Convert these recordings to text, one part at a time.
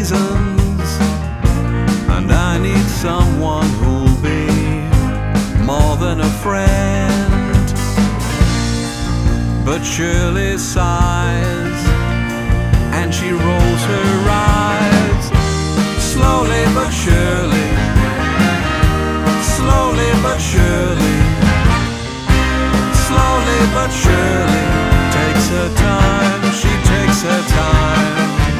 seasons, and I need someone who'll be more than a friend. But Shirley sighs and she rolls her eyes, slowly but surely, slowly but surely, slowly but surely. Takes her time, she takes her time.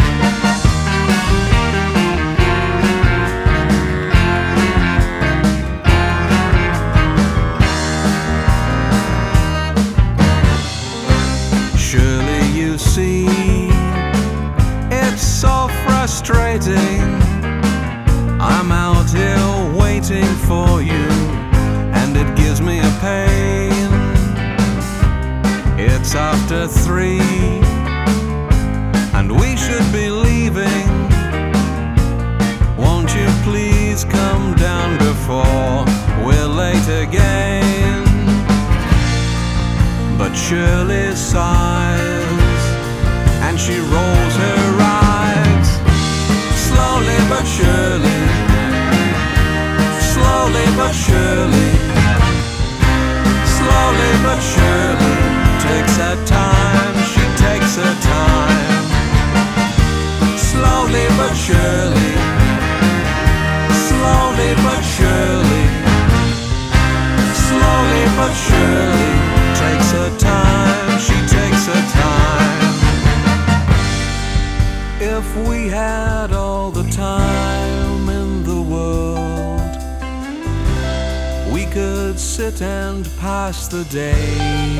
Surely you see, it's so frustrating. I'm out here waiting for you, and it gives me a pain. It's after 3, and we should be leaving. Won't you please come down before we're late again? But Shirley sighs and she rolls her eyes, slowly but surely, slowly but surely, slowly but surely. Takes her time, she takes her time, slowly but surely, slowly but surely, slowly but surely. Takes her time, she takes her time. If we had all the time in the world, we could sit and pass the day,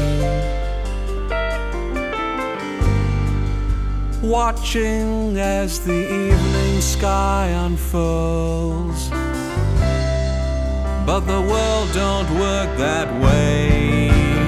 watching as the evening sky unfurls. But the world don't work that way.